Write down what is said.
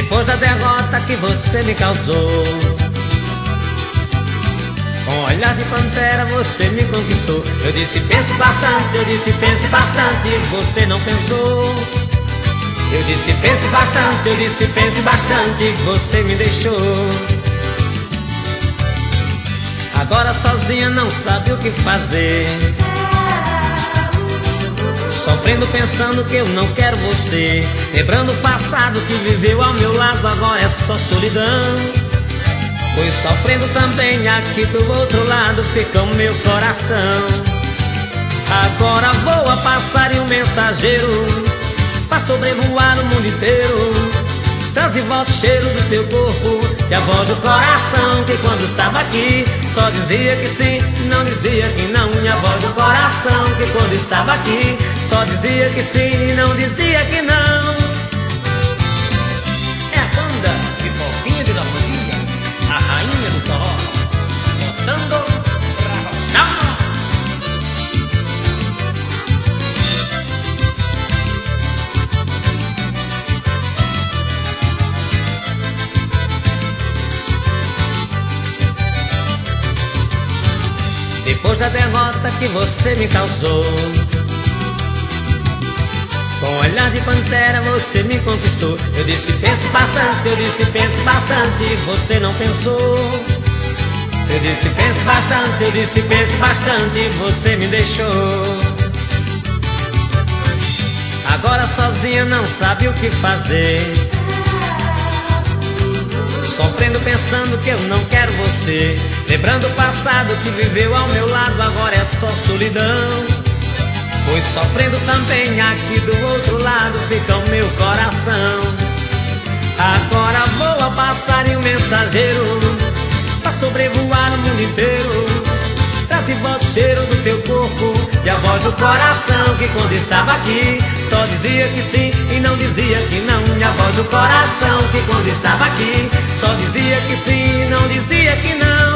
Depois da derrota que você me causou, com um olhar de pantera você me conquistou. Eu disse pense bastante, eu disse pense bastante, você não pensou. Eu disse pense bastante, eu disse pense bastante, você me deixou. Agora sozinha não sabe o que fazer, sofrendo pensando que eu não quero você, lembrando o passado que viveu ao meu lado, agora é só solidão. Pois sofrendo também aqui do outro lado fica o meu coração. Agora voa passarinho mensageiro pra sobrevoar o mundo inteiro, traz de volta o cheiro do teu corpo e a voz do coração que quando estava aqui só dizia que sim, não dizia que não. E a voz do coração que quando estava aqui só dizia que sim, não dizia que não. É a banda de Fofinha de Lamandia, a rainha do forró, botando pra rochar. Depois da derrota que você me causou, com um olhar de pantera você me conquistou. Eu disse pense bastante, eu disse pense bastante, você não pensou. Eu disse pense bastante, eu disse pense bastante, você me deixou. Agora sozinha não sabe o que fazer, sofrendo pensando que eu não quero você, lembrando o passado que viveu ao meu lado, agora é só solidão. Pois sofrendo também aqui do outro lado fica o meu coração. Agora voa passarinho mensageiro pra sobrevoar o mundo inteiro, traz de volta o cheiro do teu corpo e a voz do coração que quando estava aqui só dizia que sim e não dizia que não. E a voz do coração que quando estava aqui só dizia que sim e não dizia que não.